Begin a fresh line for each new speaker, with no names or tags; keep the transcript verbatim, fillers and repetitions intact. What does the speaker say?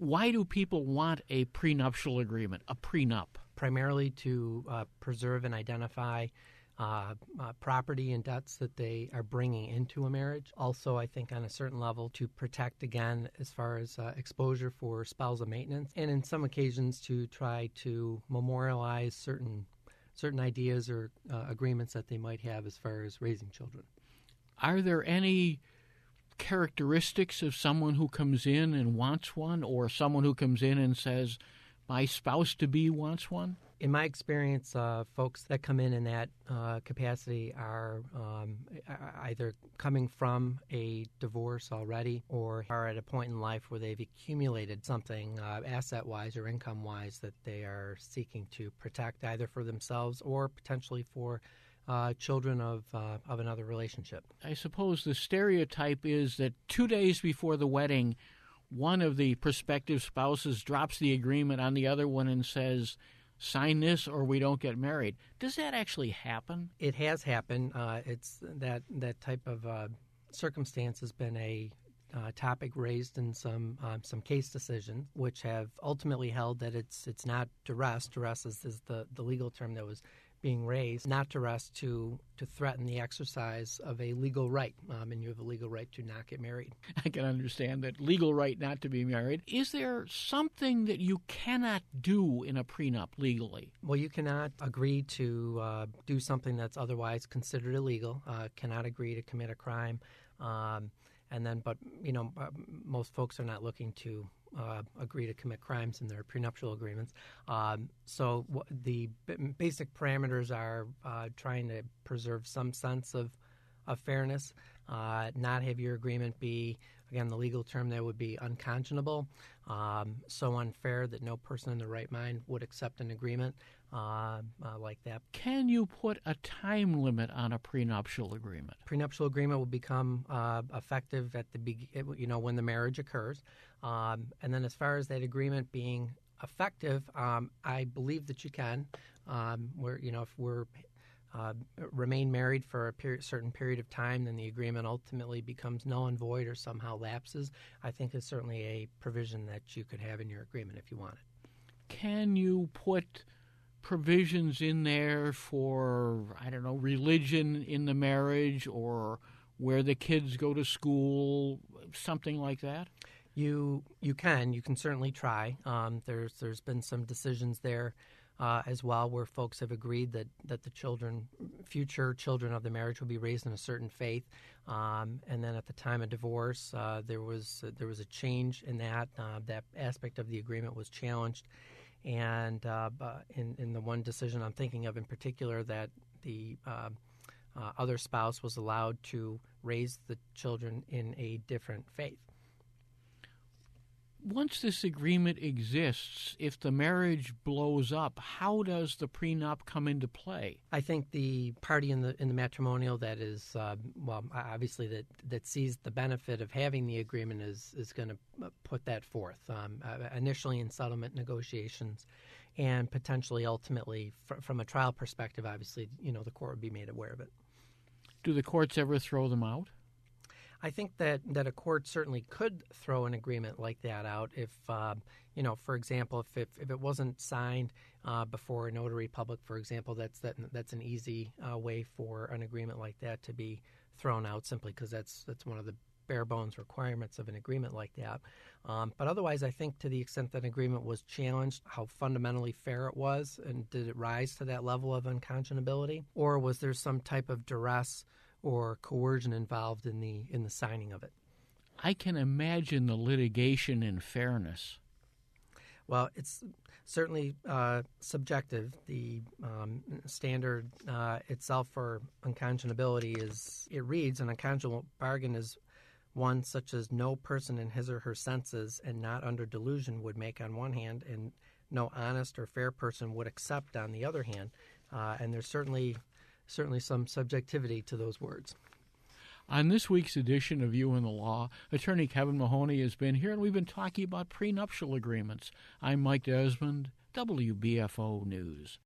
Why do people want a prenuptial agreement, a prenup?
Primarily to uh, preserve and identify uh, uh, property and debts that they are bringing into a marriage. Also, I think on a certain level to protect, again, as far as uh, exposure for spousal maintenance, and in some occasions to try to memorialize certain certain ideas or uh, agreements that they might have as far as raising children.
Are there any characteristics of someone who comes in and wants one, or someone who comes in and says, my spouse-to-be wants one?
In my experience, uh, folks that come in in that uh, capacity are um, either coming from a divorce already or are at a point in life where they've accumulated something uh, asset-wise or income-wise that they are seeking to protect either for themselves or potentially for Uh, children of uh, of another relationship.
I suppose the stereotype is that two days before the wedding, one of the prospective spouses drops the agreement on the other one and says, sign this or we don't get married. Does that actually happen?
It has happened. Uh, it's that that type of uh, circumstance has been a uh, topic raised in some um, some case decisions, which have ultimately held that it's it's not duress. Duress is, is the, the legal term that was being raised, not duress to to threaten the exercise of a legal right, um, and you have a legal right to not get married.
I can understand that legal right not to be married. Is there something that you cannot do in a prenup legally?
Well, you cannot agree to uh, do something that's otherwise considered illegal, uh, cannot agree to commit a crime, um, and then, but, you know, uh, most folks are not looking to Uh, agree to commit crimes in their prenuptial agreements. Um, so w- the b- basic parameters are uh, trying to preserve some sense of, of fairness, uh, not have your agreement be, again, the legal term there would be unconscionable, um, so unfair that no person in their right mind would accept an agreement uh, uh, like that.
Can you put a time limit on a prenuptial agreement?
Prenuptial agreement will become uh, effective at the be- you know when the marriage occurs, um, and then as far as that agreement being effective, um, I believe that you can. Um, where you know if we're uh, remain married for a period, certain period of time, then the agreement ultimately becomes null and void or somehow lapses. I think is certainly a provision that you could have in your agreement if you want it.
Can you put provisions in there for, I don't know, religion in the marriage or where the kids go to school, something like that?
You you can. You can certainly try. Um, there's there's been some decisions there uh, as well where folks have agreed that, that the children, future children of the marriage will be raised in a certain faith. Um, and then at the time of divorce, uh, there was uh, there was a change in that. Uh, that aspect of the agreement was challenged. And uh, in, in the one decision I'm thinking of in particular, that the uh, uh, other spouse was allowed to raise the children in a different faith.
Once this agreement exists, if the marriage blows up, how does the prenup come into play?
I think the party in the in the matrimonial that is, uh, well, obviously that, that sees the benefit of having the agreement is, is going to put that forth, um, uh, initially in settlement negotiations and potentially ultimately fr- from a trial perspective, obviously, you know, the court would be made aware of it.
Do the courts ever throw them out?
I think that, that a court certainly could throw an agreement like that out if, uh, you know, for example, if it, if it wasn't signed uh, before a notary public, for example, that's that that's an easy uh, way for an agreement like that to be thrown out simply because that's that's one of the bare bones requirements of an agreement like that. Um, but otherwise, I think to the extent that an agreement was challenged, how fundamentally fair it was, and did it rise to that level of unconscionability, or was there some type of duress or coercion involved in the in the signing of it?
I can imagine the litigation in fairness.
Well, it's certainly uh, subjective. The um, standard uh, itself for unconscionability is, it reads, an unconscionable bargain is one such as no person in his or her senses and not under delusion would make on one hand, and no honest or fair person would accept on the other hand. Uh, and there's certainly certainly some subjectivity to those words.
On this week's edition of You and the Law, attorney Kevin Mahoney has been here, and we've been talking about prenuptial agreements. I'm Mike Desmond, W B F O News.